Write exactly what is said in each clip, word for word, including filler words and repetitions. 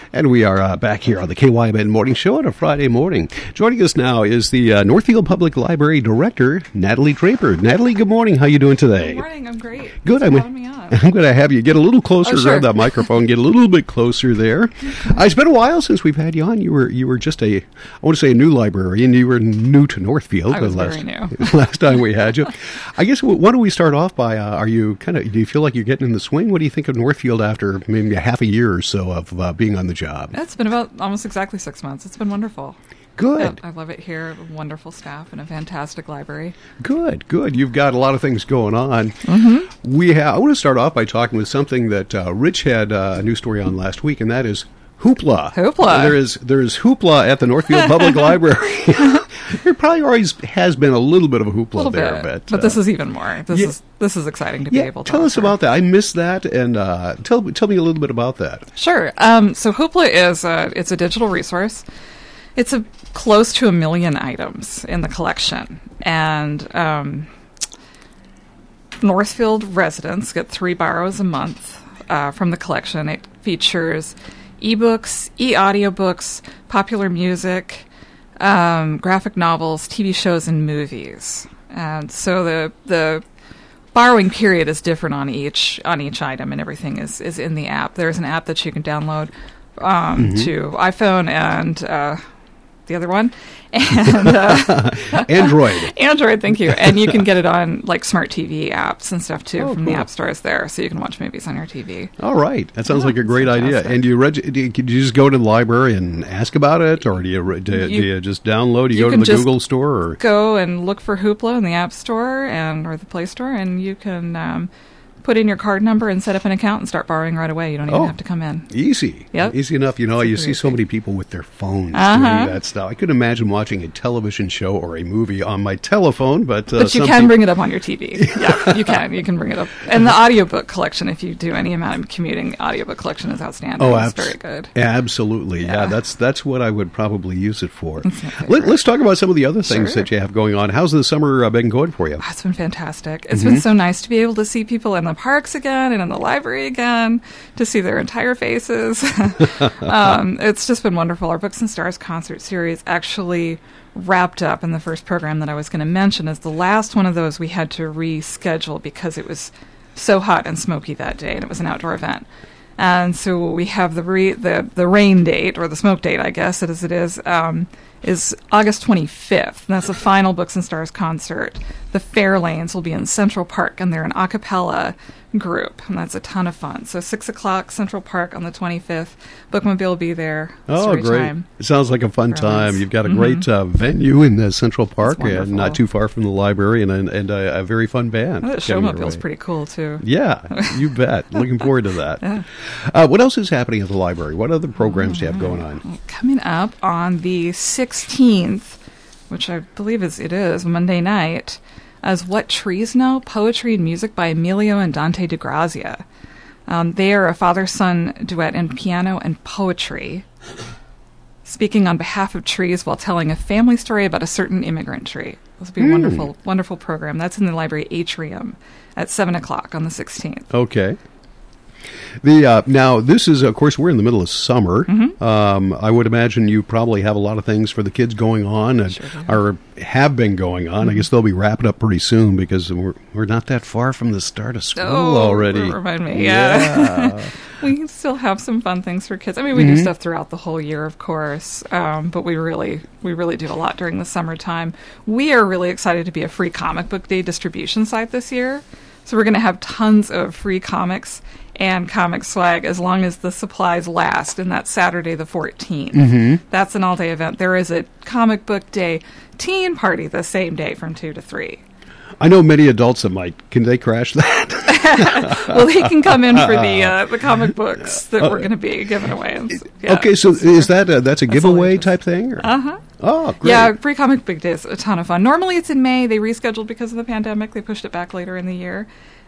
And we are uh, back here on the K Y M N Morning Show on a Friday morning. Joining us now is the uh, Northfield Public Library Director, Natalie Draper. Natalie, good morning. How are you doing today? Good morning. I'm great. Good. Thanks I'm, for having me on. I'm going to have you get a little closer Oh, sure. around that microphone. Get a little bit closer there. Uh, it's been a while since we've had you on. You were you were just a, I want to say a new librarian. You were new to Northfield. I was last, very new. last time we had you. I guess, why don't we start off by, uh, are you kind of, do you feel like you're getting in the swing? What do you think of Northfield after maybe a half a year or so of uh, being on the job? It's been about almost exactly six months. It's been wonderful. Good. I, I love it here. Wonderful staff and a fantastic library. Good, good. You've got a lot of things going on. Mm-hmm. We ha- I want to start off by talking with something that uh, Rich had uh, a new story on last week, and that is hoopla. Hoopla. There is there is hoopla at the Northfield Public Library. There probably always has been a little bit of a hoopla A little there, bit, but but uh, this is even more. This yeah. is this is exciting to yeah, be able to tell us offer. about that. I missed that, and uh, tell tell me a little bit about that. Sure. Um, so Hoopla is a, it's a digital resource. It's a close to a million items in the collection, and um, Northfield residents get three borrows a month uh, from the collection. It features ebooks, e-audiobooks, popular music, um, graphic novels, T V shows, and movies. And so the the borrowing period is different on each on each item, and everything is, is in the app. There's an app that you can download um, Mm-hmm. to iPhone and uh, the other one, and uh, Android. Android. Thank you. And you can get it on like smart T V apps and stuff too Oh, from cool. the app stores there, so you can watch movies on your T V. All right, that sounds Yeah, like a great it's idea. fantastic. And do you, reg- do you do you just go to the library and ask about it, or do you re- do, You- do you just download? Do you, you go to can the just Google store? Or? Go and look for Hoopla in the App Store and or the Play Store, and you can um, put in your card number and set up an account and start borrowing right away. You don't even Oh. have to come in. Easy. Yep. Easy enough. You know, you Super see so easy. many people with their phones Uh-huh. doing that stuff. I couldn't imagine watching a television show or a movie on my telephone, but... Uh, But you some can peop- bring it up on your T V. Yeah, you can. You can bring it up. And the audiobook collection, if you do any amount of commuting, the audiobook collection is outstanding. Oh, it's abs- very good. Absolutely. Yeah. Yeah. that's that's what I would probably use it for. That's my Let, favorite. let's talk about some of the other things Sure. that you have going on. How's the summer uh, been going for you? Oh, it's been fantastic. It's Mm-hmm. been so nice to be able to see people in the parks again and in the library again, to see their entire faces. um, it's just been wonderful. Our Books and Stars concert series actually wrapped up, and the first program that I was going to mention is the last one of those we had to reschedule because it was so hot and smoky that day, and it was an outdoor event. And so we have the re- the the rain date, or the smoke date, I guess, as it is, um, is August twenty-fifth. And that's the final Books and Stars concert. The Fairlanes will be in Central Park, and they're an a cappella group, and that's a ton of fun. So six o'clock, Central Park on the twenty-fifth. Bookmobile will be there. Oh, Story great. time. It sounds like a fun For time. us. You've got a Mhm. great uh, venue in the Central Park, and wonderful. not too far from the library, and, and, and a, a very fun band. Oh, the getting showmobile's underway. pretty cool, too. Yeah, you bet. Looking forward to that. Yeah. Uh, what else is happening at the library? What other programs do you have going on? Coming up on the sixteenth, which I believe is it is Monday night, as What Trees Know, Poetry and Music by Emilio and Dante DeGrazia. Um, they are a father-son duet in piano and poetry, speaking on behalf of trees while telling a family story about a certain immigrant tree. This will be a Hmm. wonderful, wonderful program. That's in the library atrium at seven o'clock on the sixteenth. Okay. The uh, now this is of course we're in the middle of summer. Mm-hmm. Um, I would imagine you probably have a lot of things for the kids going on, and Sure do. or have been going on. Mm-hmm. I guess they'll be wrapping up pretty soon because we're we're not that far from the start of school Oh, already. remind me, yeah. Yeah. We still have some fun things for kids. I mean, we Mm-hmm. do stuff throughout the whole year, of course, um, but we really, we really do a lot during the summertime. We are really excited to be a free comic book day distribution site this year, so we're going to have tons of free comics and comic swag as long as the supplies last, and that's Saturday the fourteenth. Mm-hmm. That's an all-day event. There is a comic book day teen party the same day from two to three. I know many adults that might. Can they crash that? Well, they can come in for the uh, the comic books that we're going to be giving away. And s- yeah. Okay, so is that a, that's a all giveaway ages. type thing? Or? Uh huh. Oh, great. Yeah, Free Comic Book Day is a ton of fun. Normally it's in May. They rescheduled because of the pandemic. They pushed it back later in the year.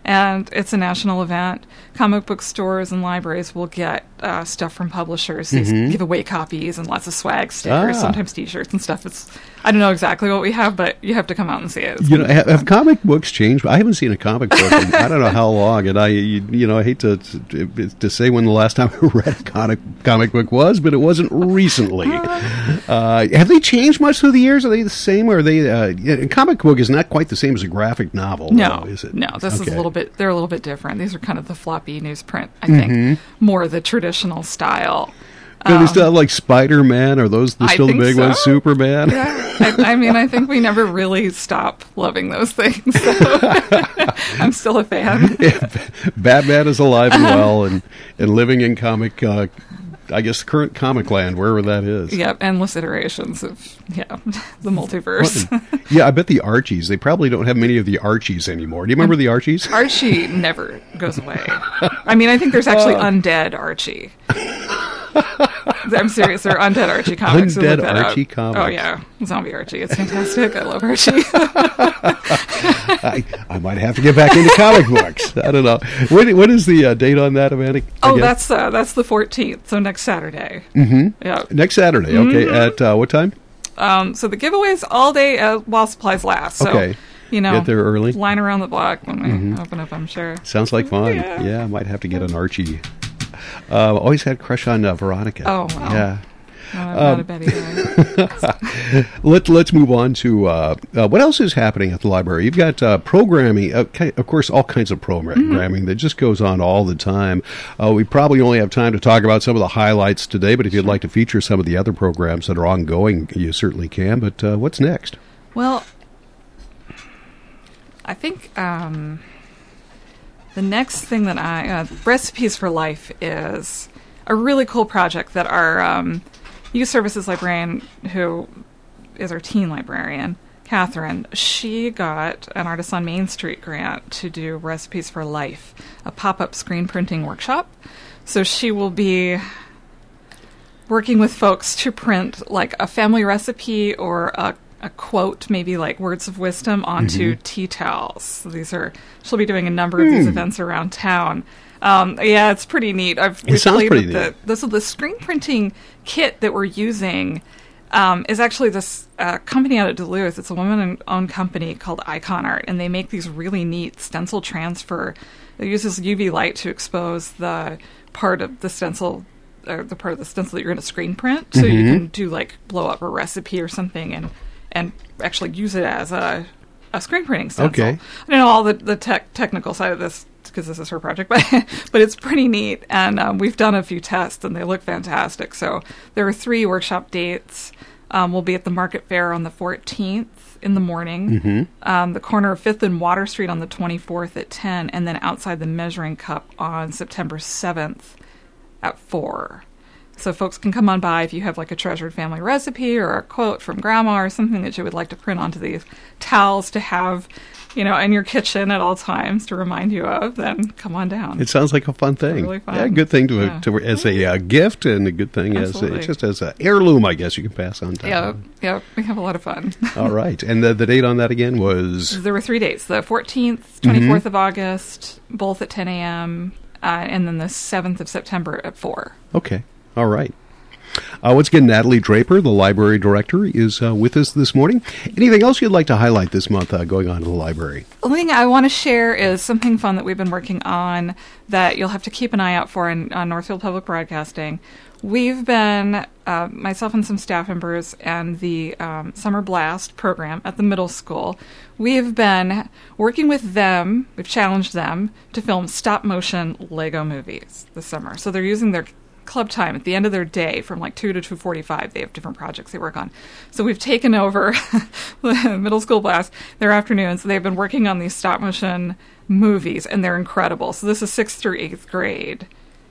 And it's a national event. Comic book stores and libraries will get uh, stuff from publishers, these Mm-hmm. giveaway copies and lots of swag stickers, Ah. sometimes T-shirts and stuff. It's I don't know exactly what we have, but you have to come out and see it. It's You know, have, have comic books changed? I haven't seen a comic book in I don't know how long, and I, you, you know, I hate to, to to say when the last time I read a comic comic book was, but it wasn't recently. Uh, have they changed much through the years? Are they the same, or are they? Uh, yeah, a comic book is not quite the same as a graphic novel, No, though, is it? no, this is Okay. a little bit. They're a little bit different. These are kind of the floppy newsprint. I think Mm-hmm. more the traditional style. Do they still have like Spider Man? Are those the, I still the think big so. ones? Superman. Yeah, I, I mean, I think we never really stop loving those things. So I'm still a fan. Batman is alive and well, and and living in comic. Uh, I guess current comic land, wherever that is. Yep, endless iterations of yeah, the multiverse. Yeah, I bet the Archies. They probably don't have many of the Archies anymore. Do you remember the Archies? Archie never goes away. I mean, I think there's actually Oh. undead Archie. I'm serious. There are undead Archie comics. Undead Look that up. Archie comics. Oh yeah, zombie Archie. It's fantastic. I love Archie. I, I might have to get back into comic books. I don't know. What, what is the uh, date on that, Amanda? Oh, again? that's uh, that's the fourteenth. So next Saturday. Mm-hmm. Yeah. Next Saturday. Okay, Mm-hmm. at uh, what time? Um, so the giveaways all day uh, while supplies last. So, Okay. you know, Get there early. line around the block when we open up, I'm sure. Sounds like fun. Yeah. Yeah, I might have to get an Archie. Uh, always had a crush on uh, Veronica. Oh, wow. Yeah. No, I'm Um, not a Betty guy. Let, let's move on to uh, uh, what else is happening at the library. You've got uh, programming, uh, ki- of course, all kinds of programming Mm-hmm. that just goes on all the time. Uh, we probably only have time to talk about some of the highlights today, but if you'd like to feature some of the other programs that are ongoing, you certainly can. But uh, what's next? Well, I think um, the next thing that I... Uh, Recipes for Life is a really cool project that our um, youth services librarian, who is our teen librarian, Catherine, she got an Artists on Main Street grant to do Recipes for Life, a pop-up screen printing workshop. So she will be working with folks to print like a family recipe or a, a quote, maybe like words of wisdom, onto tea towels. So these are she'll be doing a number of these events around town. Um, yeah, it's pretty neat. I've It sounds played pretty with neat. the this the screen printing kit that we're using. Um, is actually this uh, company out of Duluth. It's a woman-owned company called Icon Art, and they make these really neat stencil transfer. It uses U V light to expose the part of the stencil, or the part of the stencil that you're going to screen print, so you Mm-hmm. can do like blow up a recipe or something, and and actually use it as a a screen printing stencil. Okay. I don't know all the the tech, technical side of this because this is her project, but but it's pretty neat, and um, we've done a few tests, and they look fantastic. So there are three workshop dates. Um, we'll be at the Market Fair on the fourteenth in the morning, Mm-hmm. um, the corner of fifth and Water Street on the twenty-fourth at ten, and then outside the Measuring Cup on September seventh at four. So folks can come on by if you have like a treasured family recipe or a quote from grandma or something that you would like to print onto these towels to have, you know, in your kitchen at all times to remind you of, then come on down. It sounds like a fun thing. Really fun. Yeah, good thing to, Yeah. to as a uh, gift, and a good thing as Absolutely. a, just as an heirloom, I guess you can pass on. yeah, yeah, we have a lot of fun. All right, and the, the date on that again was There were three dates: the fourteenth, twenty-fourth of August, both at ten a.m., uh, and then the seventh of September at four. okay. All right. Uh, once again, Natalie Draper, the library director, is uh, with us this morning. Anything else you'd like to highlight this month uh, going on in the library? The only thing I want to share is something fun that we've been working on that you'll have to keep an eye out for in on Northfield Public Broadcasting. We've been, uh, myself and some staff members, and the um, Summer Blast program at the middle school, we've been working with them, we've challenged them to film stop-motion Lego movies this summer. So they're using their club time at the end of their day from like two to two forty-five. They have different projects they work on. So we've taken over the middle school blast, their afternoons. They've been working on these stop motion movies, and they're incredible. So this is sixth through eighth grade.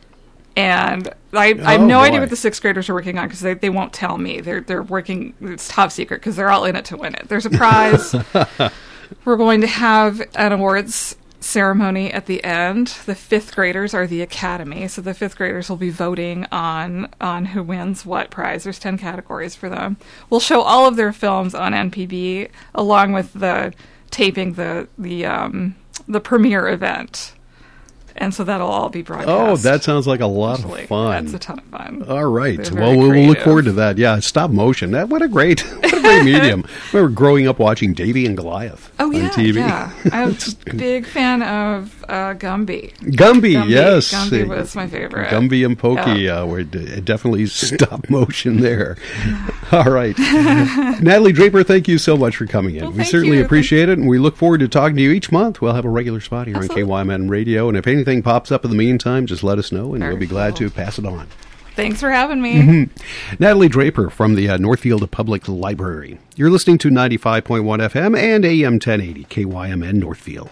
And I, I have Oh, no boy. idea what the sixth graders are working on because they, they won't tell me. They're they're working, it's top secret because they're all in it to win it. There's a prize. We're going to have an awards ceremony at the end. The fifth graders are the academy, so the fifth graders will be voting on on who wins what prize. There's ten categories for them. We'll show all of their films on N P B along with the taping the the um the premiere event. And so that'll all be broadcast. Oh, that sounds like a lot Actually, of fun. That's a ton of fun. All right. They're Well, very we'll we'll look creative. forward to that. Yeah, stop motion. That, what a great, what a great medium. I remember growing up watching Davy and Goliath Oh, yeah, on T V. yeah. I'm a big fan of uh, Gumby. Gumby, Gumby, yes. Gumby was my favorite. Gumby and Pokey Yeah. uh, were d- definitely stop motion there. All right. Natalie Draper, thank you so much for coming in. Well, we thank certainly you. appreciate it, and we look forward to talking to you each month. We'll have a regular spot here Absolutely. on K Y M N Radio, and if anything pops up in the meantime, just let us know, and Very we'll be glad cool. to pass it on. Thanks for having me. Natalie Draper from the uh, Northfield Public Library. You're listening to ninety-five point one F M and A M ten eighty K Y M N Northfield.